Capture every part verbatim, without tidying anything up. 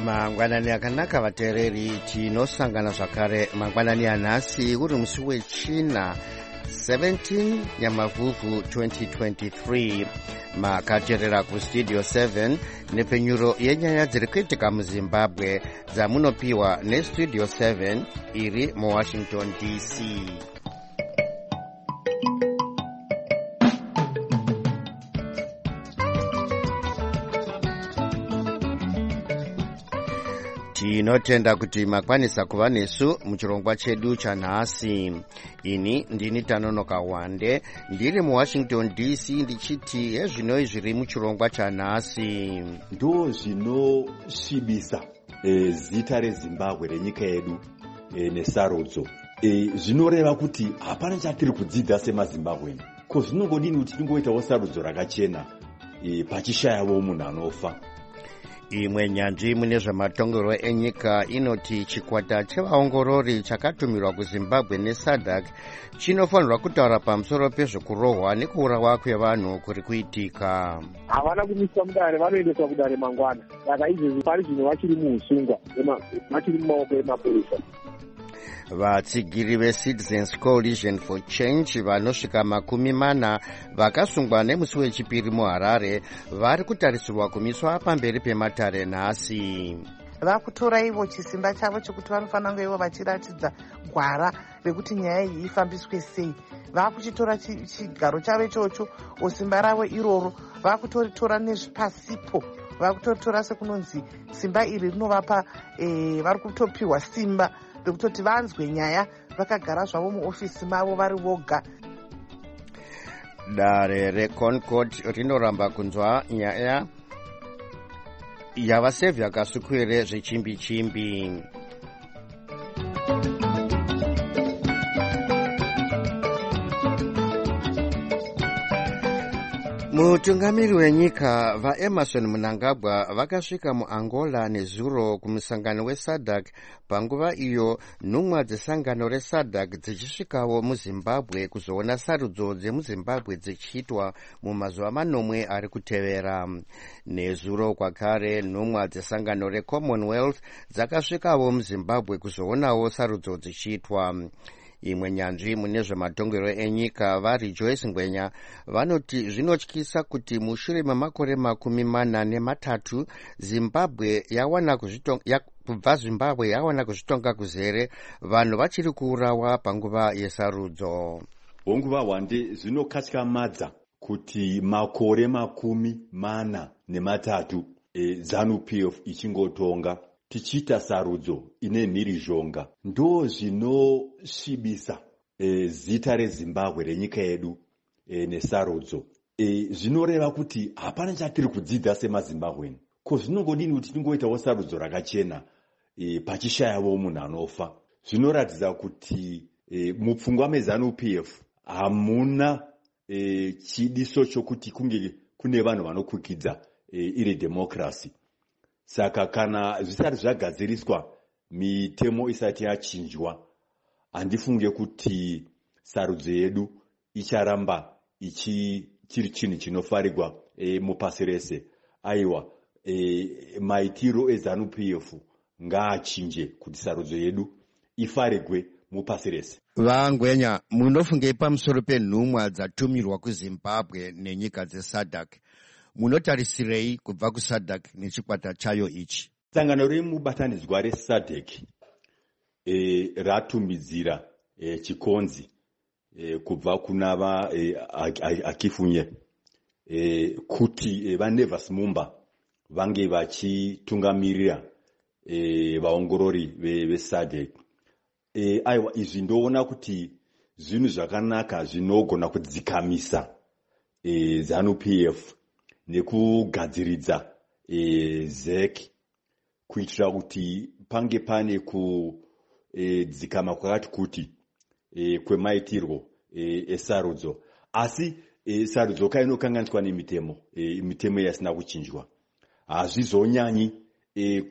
mangwanani akanaka vateereri, tinosangana zvakare mangwanani anhasi uri musi wechina seventeen nyamavhuvhu twenty twenty-three. makateerera kustudio seven nepfenyuro yenyaya dziri kuitika muzimbabwe dzamunopiwa nestudio seven iri muwashington D C. tinotenda kuti makwanisa kuva nesu muchirongwa chedu chanhasi. ini ndini Tanonoka Wande ndiri muwashington D C ndichiti hezvinoi zviri muchirongwa chanhasi. ndo zvinosvibisa e, zita rezimbabwe renyika yedu e, nesarudzo e, zvinoreva kuti hapana chatiri kudzidza semazimbabweni, ko zvinongodini kuti tingoitawo sarudzo rakachena e, pachishayawo munhu anofa. imwe nyanzvi mune zvematongerwo enyika inoti chikwata chevaongorori chakatumirwa kuzimbabwe nesadc chinofanirwa kutaura pamusoro pezvekurohwa nekuurawa kwevanhu kuri kuitika. havana kumisa mudare, vanoendeswa kudare mangwana. saka izvezvi pari zvino vachiri muusungwa, vachiri mumaoko emapurisa. vatsigiri veCitizens Coalition for Change vanosvika makumi mana vakasungwa nemusi wechipiri muHarare vari kutarisirwa kumiswa pamberi pematare nhasi. vakutora ivo chisimba chavo chekuti vanofanira kunge ivo vachiratidza gwara rekuti nyaya iyi ifambiswe sei. vakuchitora chigaro chavo ichocho osimba ravo iroro vakutoritora nezvipasipo, vakutoritora sekunonzi simba iri rinovapa e, vari kutopiwa simba rekutoti vanzwe nyaya vakagara zvavo muofisi mavo vari voga. dare reConcord rinoramba kunzwa nyaya yavasevhi akasukwere zvechimbi-chimbi. mutungamiri wenyika vaEmerson Mnangagwa vakasvika muAngola nezuro kumusangano wesadc panguva iyo nhumwa dzesangano resadc dzichisvikawo muzimbabwe kuzoona sarudzo dzemuzimbabwe dzichiitwa mumazuva manomwe ari kutevera. nezuro kwakare nhumwa dzesangano reCommonwealth dzakasvikawo muzimbabwe kuzoonawo sarudzo dzichiitwa. imwe nyanzvi mune zvematongerwo enyika vaRejoice Ngwenya vanoti zvinotyisa kuti mushure memakore makumi mana nematatu zimbabwe yawana kuzvitonga ya, kubva zimbabwe yawana kuzvitonga kuzere vanhu vachiri kuurawa panguva yesarudzo. honguva Wande zvinokatyamadza kuti makore makumi mana nematatu e, ZANU-P F ichingotonga tichiita sarudzo ine mhirizhonga, ndo zvinosvibisa e, zita rezimbabwe renyika yedu e, nesarudzo e, zvinoreva kuti hapana chatiri kudzidza semazimbabweni, ko zvinongodini kuti tingoitawo sarudzo rakachena e, pachishayawo munhu anofa. zvinoratidza kuti e, mupfungwa meZANU-P F hamuna e, chidiso chokuti kunge kune vanhu vanokwikidza e, iri demokrasi. saka kana zvisati zvagadziriswa mitemo isati yachinjwa, handifunge kuti sarudzo yedu icharamba ichi chiri chinhu chinofarigwa e, mupasi rese. aiwa e, maitiro eZANU-P F ngaachinje kuti sarudzo yedu ifarigwe mupasi rese. vangwenya munofungei pamusoro penhumwa dzatumirwa kuzimbabwe nenyika dzesadc? munotarisirei kubva kusadc nechikwata chayo ichi? sangano remubatanidzwa resadc e, ratumidzira e, chikonzi e, kubva kuna va e, akifunye e, kuti e, vaNevas Mumba vange vachitungamirira e, vaongorori vesadc. e, aiwa izvi ndoona kuti zvinhu zvakanaka zvinogona kudzikamisa e, ZANU-P F nekugadziridza e, Z E C kuitira kuti pange pane kudzikama e, kwakati kuti e, kwemaitirwo e, esarudzo. asi e, sarudzo kainokanganiswa nemitemo e, mitemo yasina kuchinjwa. hazvizonyanyi e,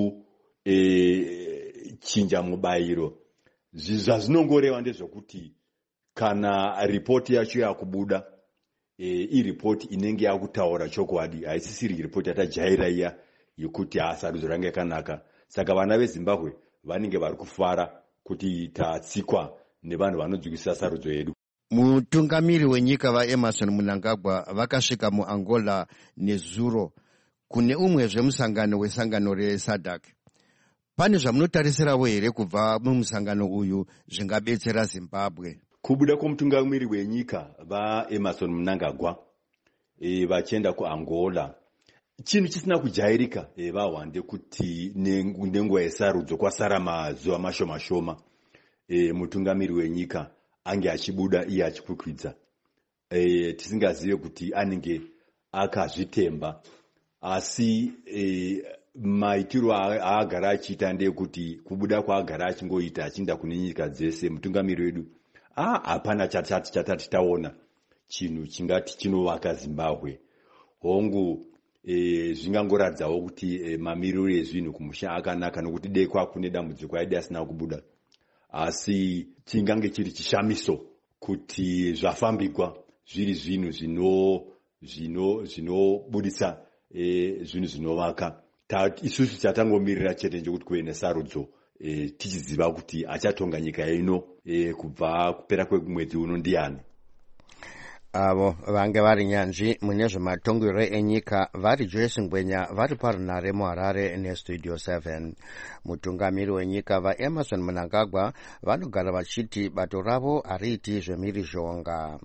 kuchinja e, mubayiro. zvazvinongoreva ndezvokuti kana ripoti yacho yakubuda e, iripoti inenge yakutaura chokwadi, haisisiri ripoti yatajaira iya yekuti ha sarudzo range yakanaka. Saka vana veZimbabwe vanenge vari kufara kuti tatsikwa nevanhu vanodzikisa sarudzo yedu. Mutungamiri wenyika vaEmmerson Mnangagwa vakasvika muAngola nezuro kune umwezve musangano wesangano reSADC. Pane zvamunotarisirawo here kubva mumusangano uyu zvingabetsera Zimbabwe? Kubuda kwomutungamiri wenyika vaEmmerson Mnangagwa e, vachienda kuAngola chinhu chisina kujairika e, vahwande kuti nenguva yesarudzo kwasara mazuva mashoma shoma e, mutungamiri wenyika ange achibuda iye achikwikwidza e, tisingazive kuti anenge akazvitemba, asi e, maitiro aagara achiita ndeyekuti kubuda kwaagara achingoita achinda kune nyika dzese mutungamiri wedu ah hapana chatati chatati taona chinhu chingati chinovaka Zimbabwe. Hongu e, zvingangoradzawo kuti e, mamiriro ezvinhu kumusha akanaka nokuti dei kwakune dambudziko aidi asina kubuda, asi chingange chiri chishamiso kuti zvafambigwa zviri zvinhu zvino zvino zvinobudisa e, zvinhu zvinovaka. Isusu chatangomirira chete nje kuti kuve nesarudzo e, tichiziva kuti achatonga nyika ino e, kubva kupera kwemwedzi uno ndiani. Avo vange vari nyanzvi mune zvematongero enyika vari Joyce Ngwenya vari parunare muHarare neStudio seven. Mutungamiri wenyika vaEmmerson Mnangagwa vanogara vachiti bato ravo hariiti zvemhirizhonga.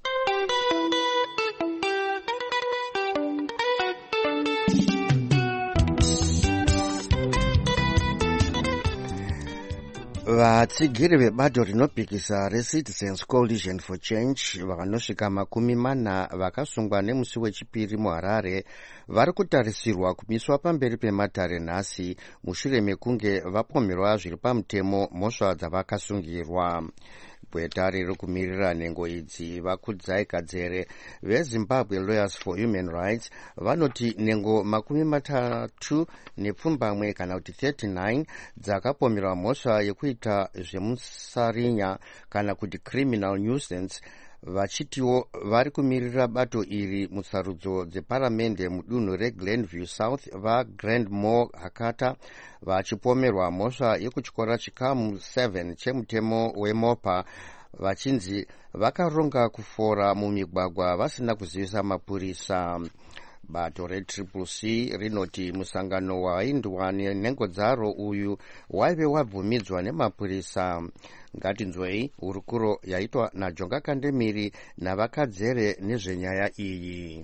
Vatsigiri vebato rinopikisa reCitizens Coalition for Change vanosvika makumi mana vakasungwa nemusi wechipiri muHarare vari kutarisirwa kumiswa pamberi pematare nhasi mushure mekunge vapomerwa zviri pamutemo mhosva dzavakasungirwa. Gweta riri kumirira nhengo idzi vakudzai kadzere veZimbabwe Lawyers for Human Rights vanoti nhengo makumi matatu nepfumbamwe kana kuti thirty-nine dzakapomerwa mhosva yekuita zvemusarinya kana kuti criminal nuisance, vachitiwo vari kumirira bato iri musarudzo dzeparamende mudunhu reGlenview South vaGrandmore Hakata vachipomerwa mhosva yekutyora chikamu seven chemutemo weMopa vachinzi vakaronga kufora mumigwagwa vasina kuzivisa mapurisa. Bato reTriple C rinoti musangano waindwa nenhengo dzaro uyu waive wabvumidzwa nemapurisa. Ngatinzwei hurukuro yaitwa naJonga Kandemiri navakadzere nezvenyaya iyi.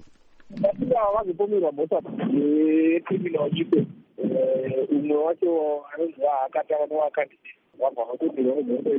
Ava vazopomerwa mhosva yecriminal nuisance. Umwe wacho anonzi Hakata vanowakandidate wabva vapomerwa mhosva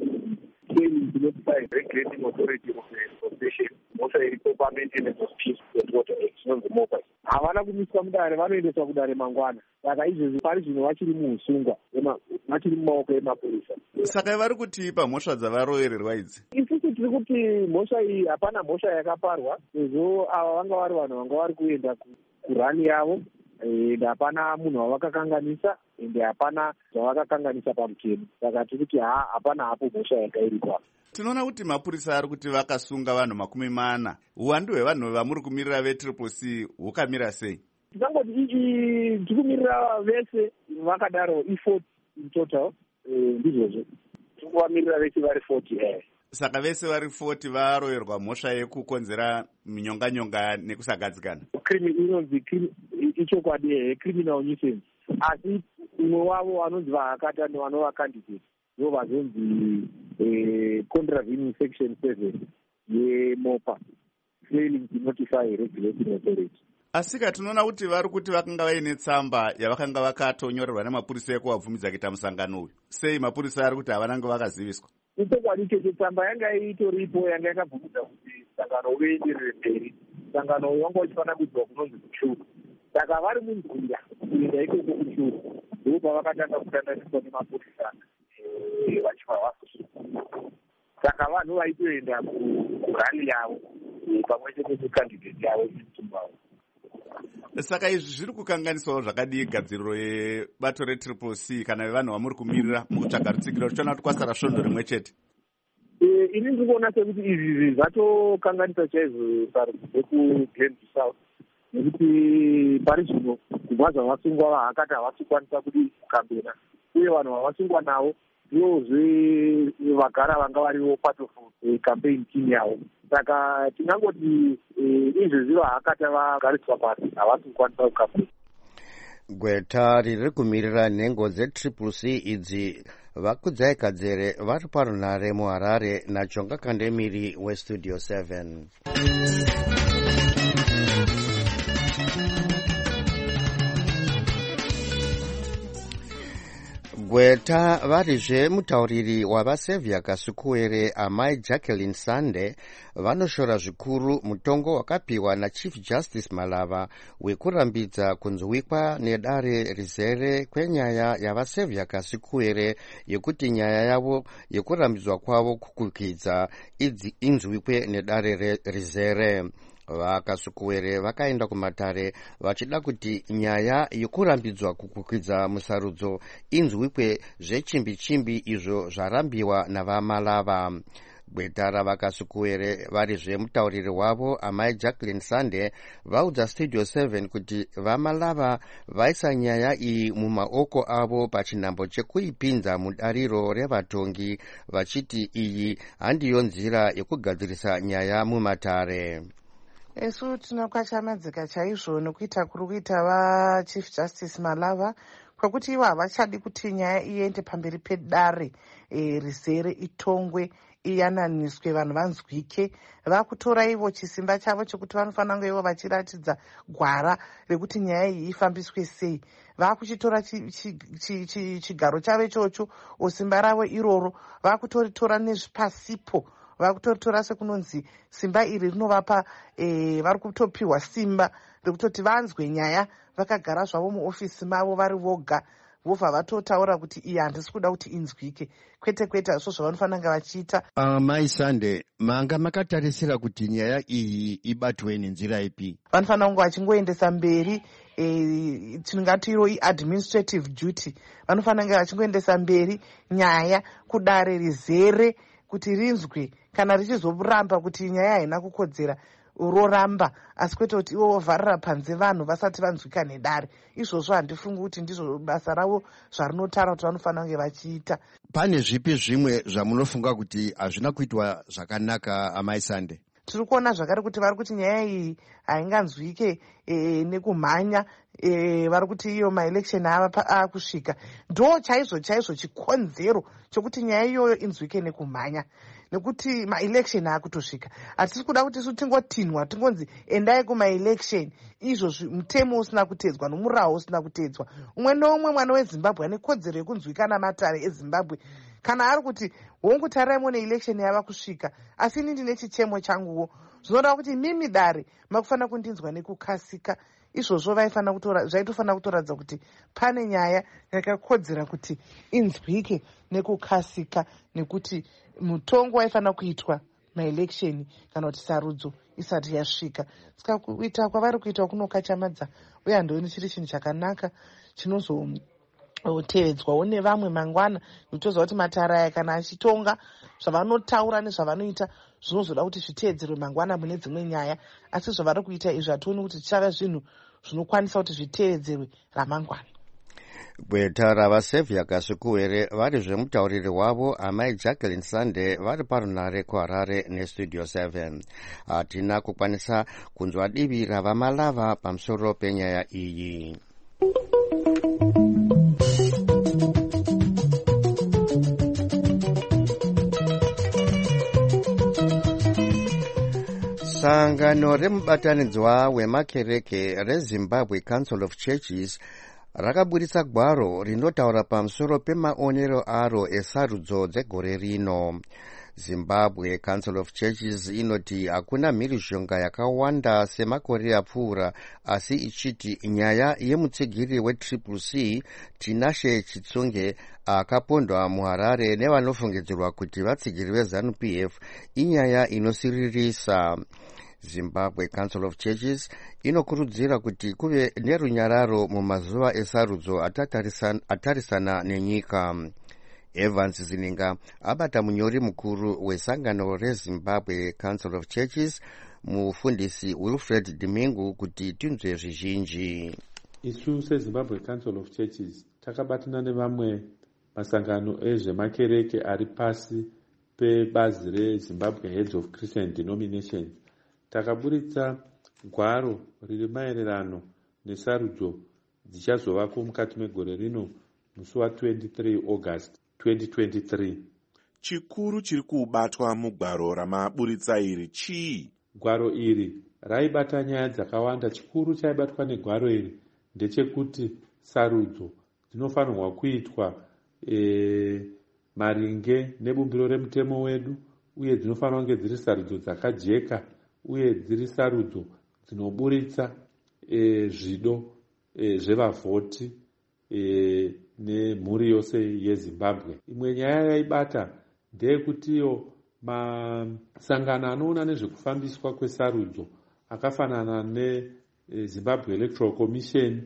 inotified regulating authority of the possession, mhosva iripo pamaintenance of peace and water act inonzi Mopa. Havana kumiswa mudare, vanoendeswa kudare mangwana. Saka izvezvi pari zvino vachiri muusungwa, vachiri mumaoko emapurisa. Saka vari kutipa mhosva dzavarovererwa idzi? Isusu tiri kuti mhosva iyi hapana mhosva yakaparwa, sezvo ava vanga vari vanhu vanga vari kuenda kurani yavo, ende hapana munhu wavakakanganisa, ende hapana zvavakakanganisa pamutemo. Saka tiri kuti ha hapana hapo mhosva yakairipa. Tinoona kuti mapurisa ari kuti vakasunga vanhu makumi mana. Uwandu hwevanhu vamuri kumirira veTriple C hukamira sei? Tikangoti tiri kumirira vese vakadaro i-forty in total, ndizvozvo. Tiri kuvamirira vese vari forty. Saka vese vari forty varoverwa mhosva yekukonzera minyonganyonga nekusagadzikana. Inonzi ichokwadi criminal nuisance. Asi umwe wavo anonzi vaHakata nevanova candidate ndo vazonzi contravening section seven yeMopa, failing to notify regulating authority. Asika tinoona kuti vari kuti vakanga vaine tsamba yavakanga vakatonyorerwa nemapurisa ekuvabvumidza kuita musangano uyu. Sei mapurisa ari kuti havananga vakaziviswa? Ichokwadi chete tsamba yanga itoripo yanga yakabvumidza kuti musangano uenderere mberi. Musangano uyu wanga uchifanira kuidzwa kunonzi kuchuru. Saka vari munzira kuenda ikoko kuchuru ndipo pavakatanga kutandaniswa nemapurisa vachiva vafusu. Saka vanhu vaitoenda kurani yavo pamwe chete nekandidate yavo ichitumbawo. Saka izvi zviri kukanganiswawo zvakadii gadziriro yebato reTriple C kana vevanhu vamuri kumirira mukutsvaga rutsigiro ruchiona kuti kwasara svondo rimwe chete? Ini ndiri kuona sekuti izvi zvatokanganisa chaizvo sarudzo dzekuGlenview South. nekuti pari zvino kubva zvavasungwa vahakati havasi kukwanisa kudi kukambena, uye vanhu vavasungwa navo ndozve vagara vanga variwo part of campaign team yavo. Saka tinangoti izvezvi vahakati vagariswa pasi havasi kukwanisa kukambena. Gweta riri kumirira nhengo dzetriple C idzi vakudzai kadzere vari parunhare muharare nachonga kandemiri westudio seven. Gweta varizve mutauriri wavasevhia kasukuwere amai Jacqueline Sande vanoshora zvikuru mutongo wakapiwa naChief Justice Malava wekurambidza kunzwikwa nedare rizere kwenyaya yavasevhia kasukuwere yekuti nyaya yavo yekurambidzwa kwavo kukukidza inzwikwe nedare rizere. Vakasukuwere vakaenda kumatare vachida kuti nyaya yokurambidzwa kukukidza musarudzo inzwikwe zvechimbi-chimbi izvo zvarambiwa navamalava. Gweta ravakasukuwere varizve mutauriri wavo amai Jacqueline Sande vaudza studio seven kuti vamalava vaisa nyaya iyi mumaoko avo pachinhambo chekuipinza mudariro revatongi vachiti iyi handiyo nzira yekugadzirisa nyaya mumatare. Esu tinokwachamadzika chaizvo nokuita kuri kuita vaChief Justice Malava kwekuti ivo havachadi kuti nyaya iende pamberi pedare e, rizere itongwe iyananiswe vanhu vanzwike. Vakutora ivo chisimba chavo chekuti vanofanira kunge ivo vachiratidza gwara rekuti nyaya iyi ifambiswe sei. Vakuchitora chigaro chavo ichocho osimba ravo iroro vakutoritora nezvipasipo vakutoritora sekunonzi simba iri rinovapa e, vari kutopiwa simba rekutoti vanzwe nyaya vakagara zvavo muofisi mavo vari voga vobva vatotaura kuti iyi handisi kuda kuti inzwike, kwete kwete izvo zvavanofanira kunge vachiita. Amai uh, Sande, manga makatarisira kuti nyaya iyi ibatwe nenzira ipi? Vanofanira kunge vachingoendesa mberi e, tingatiro i-administrative duty. Vanofanira kunge vachingoendesa mberi nyaya kudare rizere kuti rinzwe, kana richizoramba kuti nyaya haina kukodzera roramba, asi kwete kuti ivo vovharira panze vanhu vasati vanzwika nedare. Izvozvo handifungi kuti ndizvo basa ravo zvarinotaura kuti vanofanira kunge vachiita. Pane zvipi zvimwe zvamunofunga kuti hazvina kuitwa zvakanaka amai Sande? Tiri kuona zvakare kuti vari kuti nyaya iyi hainganzwike e, nekumhanya e, vari kuti iyo maelection ava akusvika. Ndo chaizvo chaizvo chikonzero chokuti nyaya iyoyo inzwike nekumhanya, nekuti maelection akutosvika. Hatisi kuda kuti isu tingotinhwa tingonzi endai kumaelection izvo mutemo usina kutedzwa nomurawo usina kutedzwa. Umwe noumwe mwana weZimbabwe ane kodzero yekunzwika namatare eZimbabwe. Kana ari kuti hongu taraimo neelection yava kusvika, asi ini ndine chichemo changuwo, zvinoda kuti mimi dare makufanira kundinzwa nekukasika. Izvozvo zvaitofanira kutoradza kuti pane nyaya yakakodzera kuti inzwike nekukasika, nekuti mutongo waifanira kuitwa maelection kana kuti sarudzo isati yasvika. Saka kuita kwavari kuita kunokachamadza, uye handioni chiri chinhu chakanaka chinozo tevedzwawo nevamwe mangwana. Nitoziva kuti matare aya kana achitonga zvavanotaura nezvavanoita zvinozoda kuti zviteedzerwe mangwana mune dzimwe nyaya, asi zvavari kuita izvi hationi kuti zvichava zvinhu zvinokwanisa kuti zviteedzerwe ramangwana. Gweta ravasevhia kasukuwere vari zvemutauriri wavo amai Jacqueline Sande vari parunhare kuharare nestudio seven. Hatina kukwanisa kunzwa divi ravamalava pamusoro penyaya iyi. Sangano remubatanidzwa wemakereke reZimbabwe Council of Churches rakaburitsa gwaro rinotaura pamusoro pemaonero aro esarudzo dzegore rino. Zimbabwe Council of Churches inoti hakuna mhirizhonga yakawanda semakore apfuura, asi ichiti nyaya yemutsigiri wetriple C Tinashe Chitsunge akapondwa muHarare nevanofungidzirwa kuti vatsigiri veZANU P F inyaya inosiririsa. Zimbabwe Council of Churches inokurudzira kuti kuve nerunyararo mumazuva esarudzo atarisana nenyika. Evans Zininga abata munyori mukuru wesangano reZimbabwe Council of Churches mufundisi Wilfred Domingo kuti tinzwe zvizhinji. Isu seZimbabwe Council of Churches takabatana nevamwe masangano ezvemakereke ari pasi pebazi reZimbabwe Heads of Christian Denominations. Takaburitsa gwaro riri maererano nesarudzo dzichazovako mukati megore rino musi wa-twenty-three August twenty twenty-three. Chikuru chiri kubatwa mugwaro ramaburitsa iri chii? Gwaro iri raibata nyaya dzakawanda. Chikuru chaibatwa negwaro iri ndechekuti sarudzo dzinofanirwa kuitwa e, maringe nebumbiro remutemo wedu, uye dzinofanirwa kunge dziri sarudzo dzakajeka, uye dziri sarudzo dzinoburitsa e, zvido e, zvevavhoti e, nemhuri yose yeZimbabwe. Imwe nyaya yaibata ndeyekutiyo masangano anoona nezvekufambiswa kwesarudzo akafanana neZimbabwe Electoral Commission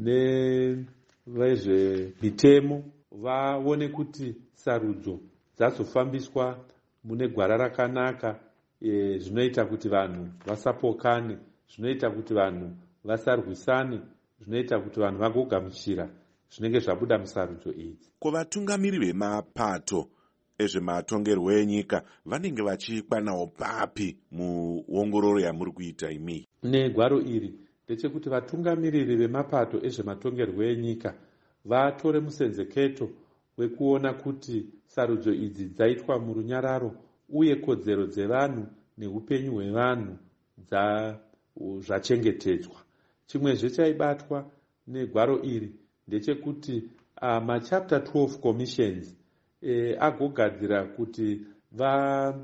nevezvemitemo vaone kuti sarudzo dzazofambiswa mune gwara rakanaka, e, zvinoita kuti vanhu vasapokane, zvinoita kuti vanhu vasarwisane, zvinoita kuti vanhu vagogamuchira zvinenge zvabuda musarudzo idzi. Ko vatungamiri vemapato ezvematongerwo enyika vanenge vachikwanawo papi muongororo yamuri kuita imi? Negwaro iri ndechekuti vatungamiriri vemapato ezvematongerwo enyika vatore musenzeketo wekuona kuti sarudzo idzi dzaitwa murunyararo, uye kodzero dzevanhu neupenyu hwevanhu zvachengetedzwa. Chimwezve chaibatwa negwaro iri ndechekuti uh, machapter twelve commissions e, agogadzira kuti va,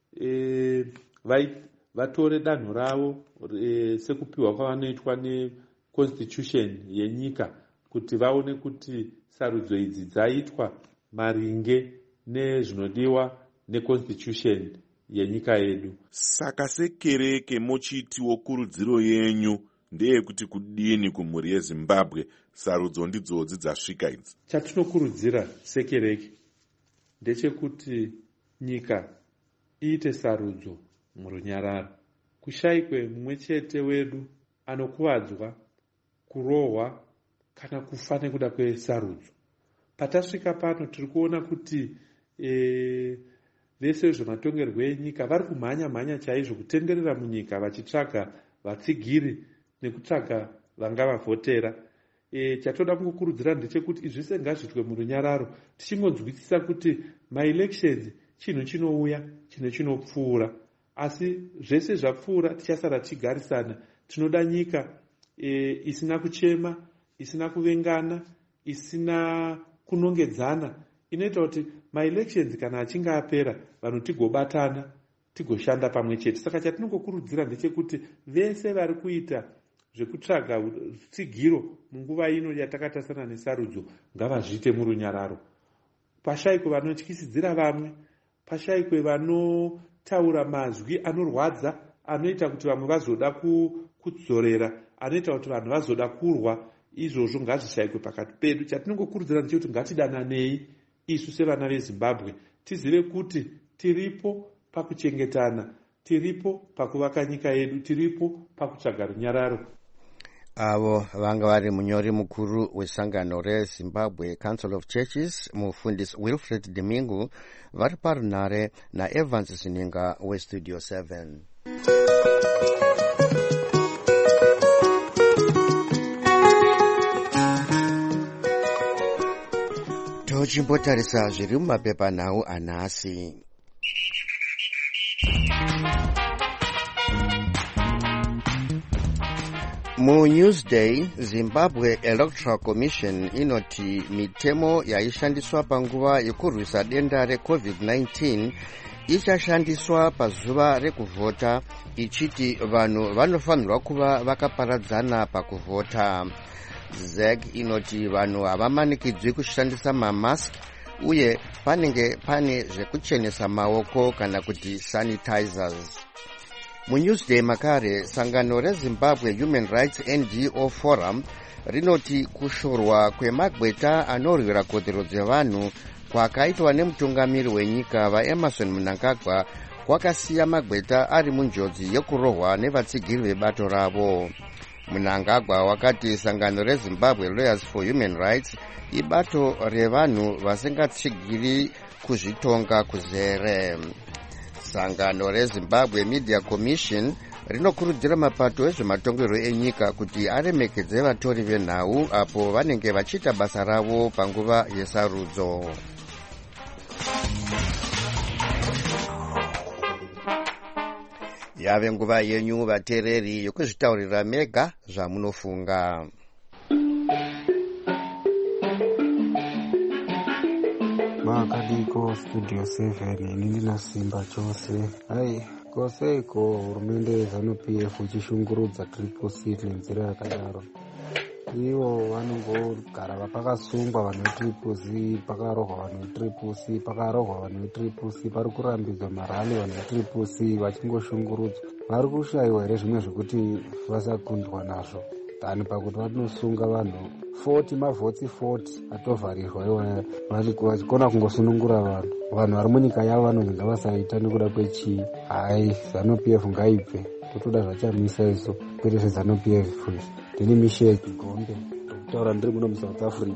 e, va, vatore danho ravo e, sekupiwa kwavanoitwa neconstitution yenyika, kuti vaone kuti sarudzo idzi dzaitwa maringe nezvinodiwa neconstitution yenyika yedu. Saka sekereke mochitiwo kurudziro yenyu ndeyekuti kudini kumhuri yeZimbabwe sarudzo ndidzodzi dzasvika idzi? Chatinokurudzira sekereke ndechekuti nyika iite sarudzo murunyararo, kushayikwe mumwe chete wedu anokuvadzwa, kurohwa kana kufa nekuda kwesarudzo. Patasvika pano tiri kuona kuti e, vese vezvematongerwo enyika vari kumhanya mhanya chaizvo kutenderera munyika vachitsvaga vatsigiri nekutsvaga vanga vavhotera. E, chatoda kungokurudzira ndechekuti izvi zvese ngazviitwe murunyararo, tichingonzwisisa kuti maelections chinhu chinouya, chinhu chinopfuura, asi zvese zvapfuura tichasara tichigarisana. Tinoda nyika e, isina kuchema, isina kuvengana, isina kunongedzana, inoita kuti maelections kana achinge apera vanhu tigobatana tigoshanda pamwe chete. Saka chatinongokurudzira ndechekuti vese vari kuita zvekutsvaga tsigiro munguva ino yatakatasana nesarudzo ngavazviite murunyararo. Pashayikwe vanotyisidzira vamwe, pashayikwe vanotaura mazwi anorwadza, anoita kuti vamwe vazoda kudzorera, anoita kuti vanhu vazoda kurwa. Izvozvo ngazvishayikwe pakati pedu. Chatinongokurudzira ndechekuti ngatidananei isu sevana veZimbabwe, tizive kuti tiripo pakuchengetana, tiripo pakuvaka nyika yedu, tiripo pakutsvaga runyararo. Avo vanga vari munyori mukuru wesangano reZimbabwe Council of Churches mufundisi Wilfred Domingo vari parunare naEvans Sininga weStudio seven. Tochimbotarisa zviri mumapepanhau anhasi. MuNewsday, Zimbabwe Electoral Commission inoti mitemo yaishandiswa panguva yekurwisa denda recovid nineteen ichashandiswa pazuva rekuvhota, ichiti vanhu vanofanirwa kuva vakaparadzana pakuvhota. Z E C inoti vanhu havamanikidzwi kushandisa mamask, uye panenge pane zvekuchenesa maoko kana kuti sanitizers. MuNewsday makare, sangano reZimbabwe Human Rights N G O Forum rinoti kushorwa kwemagweta anorwira kodzero dzevanhu kwakaitwa nemutungamiri wenyika vaEmmerson Mnangagwa kwakasiya magweta ari munjodzi yekurohwa nevatsigiri vebato ravo. Mnangagwa wakati sangano reZimbabwe Lawyers for Human Rights ibato revanhu vasingatsigiri kuzvitonga kuzere. Sangano reZimbabwe Media Commission rinokurudzira mapato ezvematongerwo enyika kuti aremekedze vatori venhau apo vanenge vachiita basa ravo panguva yesarudzo. Yave nguva yenyu vateereri yokuzvitaurira mega zvamunofunga. Makadiko studio seven ini ndinosimba chose. Hai koseiko hurumende yeZanu-P F ichishungurudza triple C nenzira yakadaro. Ivo vanongogara vapakasungwa vanhu vetriple C, pakarohwa vanhu vetriple C, pakarohwa vanhu vetriple C, pari kurambidzwa marali vanhu vetriple C vachingoshungurudzwa. Vari kushayiwa here zvimwe zvekuti vasakundwa nazvo dhani pakuti vanosunga vanhu forty mavhotsi forty atovharirwa iwona vachikona kungosunungura vanhu vanhu vari munyika yavo vanonzi ngavasaita nekuda kwechii. Hai, Zanu-P F ngaibve, totoda zvachamisa iso kwete zveZanu-P F. Ndini Misheki Gombe ndokutaura ndiri muno muSouth Africa.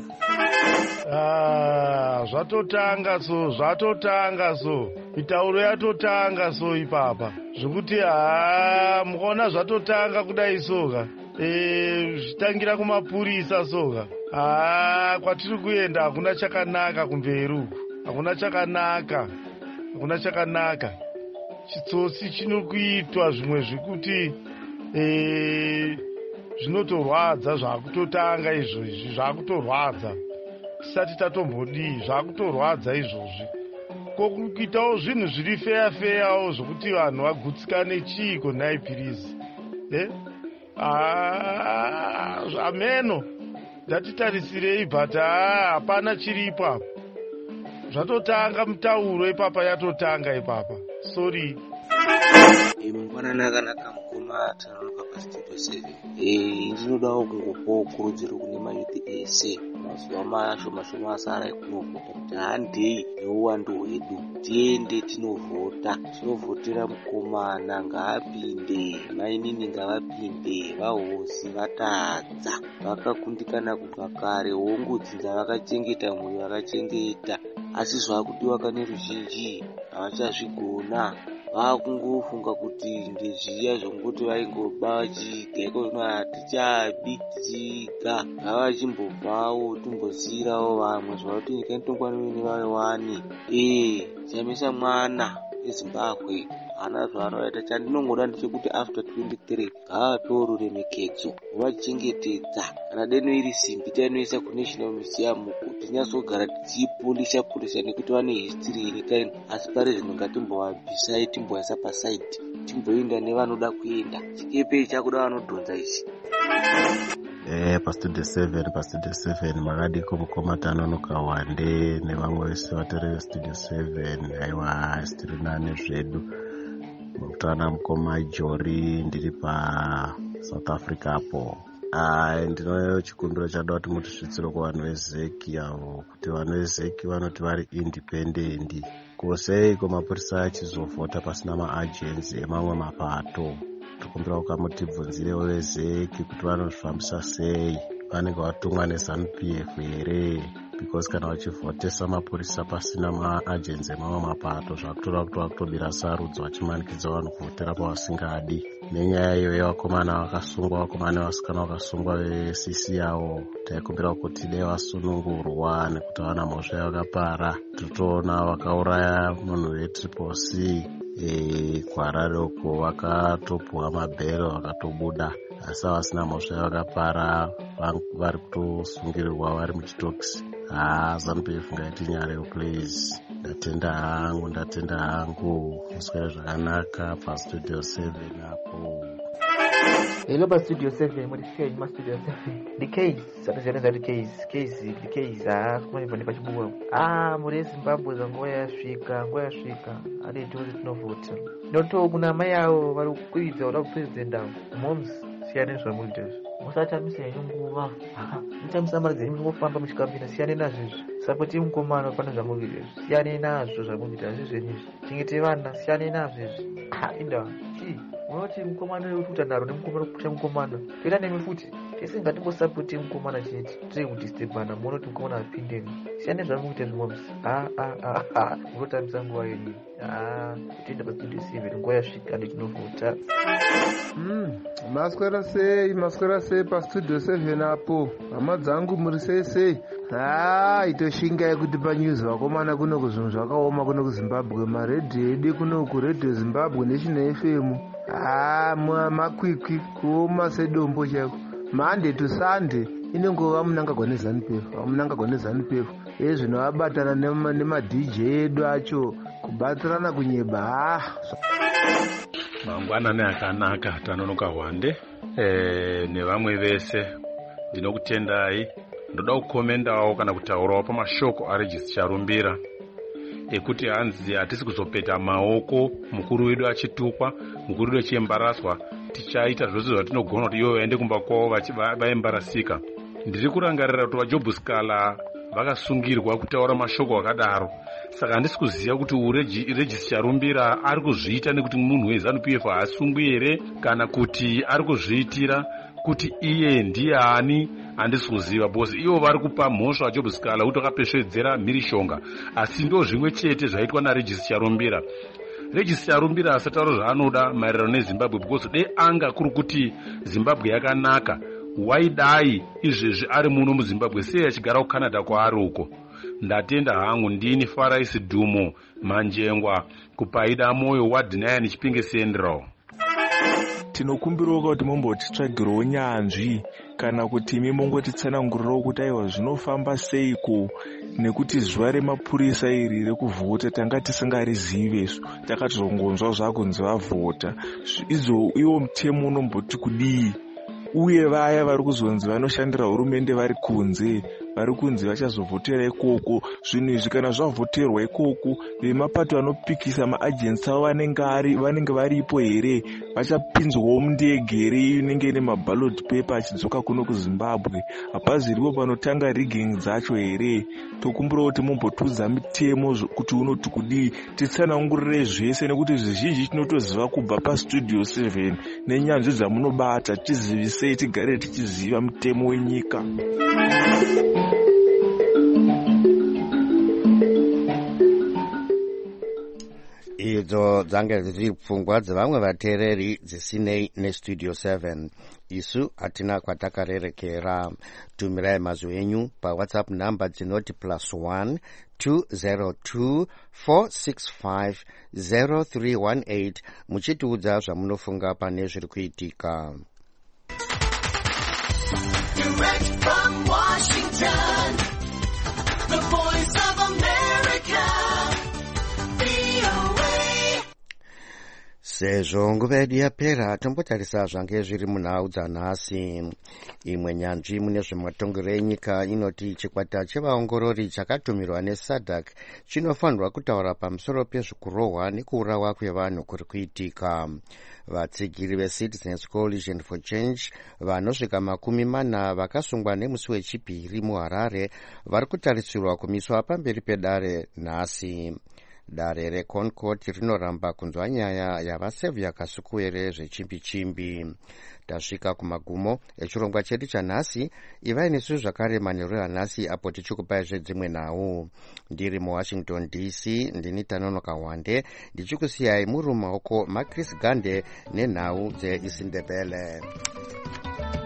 Ah, zvatotanga so zvatotanga so mitauro yatotanga so ipapa zvekuti ha mukaona zvatotanga kudai soka e, zvitangira kumapurisa soka ha kwatiri kuenda hakuna chakanaka kumberi uku, hakuna chakanaka, hakuna chakanaka. Chitsotsi chinokuitwa zvimwe zvekuti e, zvinotorwadza zvakutotanga izvozvi, zvakutorwadza tisati tatombodii, zvakutorwadza izvozvi. Kokuitawo zvinhu zviri feya feyawo zvokuti vanhu vagutsikane chiko naipirizi eh? Ah, ameno ndatitarisirei but hapana chiripo apa. Zvatotanga mutauro ipapa, yatotanga ipapa. Sorry. Mangwanani akanaka mukoma tinoonekwa pastudio seven. Ndinodawo kungopawo kurudziro kune mayuthi ese mazuva mashoma shoma asara ekunovhota kuti handei neuwandu hwedu tiende tinovhota, tinovhotera mukomana ngaapinde, mainini ngavapinde, vahosi vatadza vakakundikana kubva kare, hongu dzinza vakachengeta, mhuri vakachengeta, asi zvakudiwa kane ruzhinji havachazvigona. Vakungofunga kuti ndezviya zvongoti vaingoba vachiga iko zvino hatichabi tichiga, ngavachimbobvawo timbosiyirawo vamwe zvavakuti nyika inotongwa nevene vave wani. Eh, chamisa mwana weZimbabwe hana zvaanoita. Chandinongoda ndechekuti after twenty-three ngavapewo ruremekedzo rwavachengetedza. Kana deno iri simbi tainoisa kuNational Museum kuti tinyazogara tichiipolisha polisha nekuti vane history yenyika ino, asi pari zvino ngatimbovabvisai timboisa pasaidi, timboenda nevanoda kuenda. Chikepe chakuda vanodhonza ichi. Eh, pastudio seven, pastudio seven makadiko mukoma tanonoka wande nevamwe vese vatere studio seven. Aiwa tiri nane zvedu mukutana mukoma Jori, ndiri pa South Africa apo. Ai, ndinoyo chikumbiro chada kuti mutisvitsire kuvanhu veZeki avo kuti vanhu veZeki vanoti vari independent. Koseiko mapurisa achizovhota pasina maagency emamwe mapato? Tikumbira ukamutibvunzirewo veZeki kuti vanozvifambisa sei, vanenge vatumwa neZanu-P F here? Because kana vachivhotesa mapurisa pasina maagency emamwe mapato zvakutora kuti vakutobira sarudzo vachimanikidza vanhu kuvhotera pavasingadi. Nenyaya iyo yevakomana vakasungwa, vakomana vasikana vakasungwa ve-C C yavo, taikumbira kuti dai vasunungurwa nekuti vana mhosva yakapara. Totoona vakauraya munhu wetriple C e, kwaRare uko vakatopuwa mabhero vakatobuda, asi vasina mhosva yakapara vari kutosungirirwa vari muchitokisi. Ah, Zanu-P F ngaiti nyare please. Ndatenda hangu, ndatenda hangu. Muswere zvakanaka pastudio seven apo. Hello pastudio seven, murisike ma studio seven. The case, satazana za case, case, the case ah kumani pande pachibuwa. Ah, muri Zimbabwe zangoya yasvika, ngoya yasvika. Ade tiri tinovhota. Ndoto kuna mai yavo vari kukwidza kuda kupresident avo. Moms, siyani zvamuri ndezvo. musatamise henyu nguva. Mutamisa mari dzenyu mungofamba muchikambina, siyane nazvo izvi. Sapoti mukomana pane zvamunoita izvi, siyane nazvo zvamunoita izvi zvenyu izvi. Chengete vana, siyane nazvo izvi. Inda ti munoti mukomana uyu kuti naro nemukomana kupusha mukomana toita nemi futi tese ngatimbosapoti mukomana chete tiri kudistebana munoti mukomana apindeni, siyane zvamunoita zvimwe. Ah ah ah munotamisa nguva yenyu. Ah tienda pastudio seven nguva yasvika ndetinovhota. Mm, maswera sei maswera sei pastudio seven apo hama dzangu muri sei sei? Ah itoshingai kuti panews vakomana kunoku zvinhu zvakaoma kuno kuZimbabwe, maredhiyo edu kuno kuredhiyo Zimbabwe National F M. Ah makwikwi kuoma sedombo chako. Monday to Sunday inongova munangagwa neZANU-P F, vamunangagwa neZANU-P F ezvino vabatana nema-D J edu acho kubatsirana kunyeba. Ah mangwanani akanaka Tanonoka Hwande eh, nevamwe vese ndinokutendai. Ndoda kukomendawo kana kutaurawo pamashoko aRegis Charumbira ekuti hanzi hatisi kuzopeta maoko mukuru wedu achitukwa, mukuru wedu achiembaraswa, tichaita zvose zvatinogona kuti ivo vaende kumba kwavo vaembarasika. Ndiri kurangarira kuti vaJob Scala vakasungirwa kutaura mashoko akadaro. Saka handisi kuziva kuti uRegis Charumbira ari kuzviita nekuti munhu weZANU-P F haasungwi here kana kuti ari kuzviitira kuti iye ndiani. Handisi kuziva bosi. Ivo vari kupa mhosva vaJob Scala kuti vakapesvedzera mhirishonga, asi ndo zvimwe chete zvaitwa naRegis Charumbira. Regis Charumbira asataura zvaanoda maererano neZimbabwe because dai anga kuri kuti Zimbabwe yakanaka waidai izvezvi ari muno muZimbabwe sei achigara kuCanada kwaari uko. Ndatenda hangu ndini Farais Dhumo Manjengwa kupaida moyo waDenian Chipinge Central. Tinokumbirawo kuti mumbotitsvagirawo nyanzvi kana kuti mimongotitsanangurirawo kuti aiwa zvinofamba seiko, nekuti zuva remapurisa iri rekuvhota tanga tisingarizive isu, takatizongonzwa zvakunzi vavhota. Izvo iwo mutemo unomboti kudii, uye vaya vari kuzonzi vanoshandira hurumende vari kunze vari kunzi vachazovhotera ikoko. Zvinhu izvi kana zvavhoterwa ikoko, vemapato anopikisa maagensi avo vanenge varipo here, vachapinzwawo mundege here inenge ine maballot paper achidzoka kuno kuZimbabwe? Hapaziripo panotanga rigging dzacho here? Tokumbirawo kuti mumbotudza mitemo kuti unoti kudii, titsanangurire zvese, nekuti zvizhinji tinotoziva kubva pastudio seven nenyanzvi dzamunobata. Tizivisei tigare tichiziva mutemo wenyika. idzo dzange dziri pfungwa dzevamwe vateereri dzisinei nestudio seven. Isu hatina kwatakarerekera. Tumirai mazwi enyu pawhatsapp namba dzinoti plus one two zero two four six five zero three one eight muchitiudza zvamunofunga pane zviri kuitika. Direct from Washington, the voice of America, V O A. Sezvo nguva yedu yapera, tombotarisa zvange zviri munhau dzanhasi. Imwe nyanzvi mune zvematongero enyika inoti chikwata chevaongorori chakatumirwa neSADC chinofanirwa kutaura pamusoro pezvekurohwa nekuurawa kwevanhu kuri kuitika. Vatsigiri veCitizens Coalition for Change vanosvika makumi mana vakasungwa nemusi wechipiri muHarare vari kutarisirwa kumiswa pamberi pedare nhasi. Dare reConcord rinoramba kunzwa nyaya yavasevya kasukuwere zvechimbi-chimbi. Tasvika kumagumo echirongwa chedu chanhasi. Ivai nesu zvakare manheru anhasi apo tichikupai zvedzimwe nhau. Ndiri muWashington D C ndini Tanonoka Hwande ndichikusiyai muri mumaoko maChris Gande nenhau dzeIsindebele.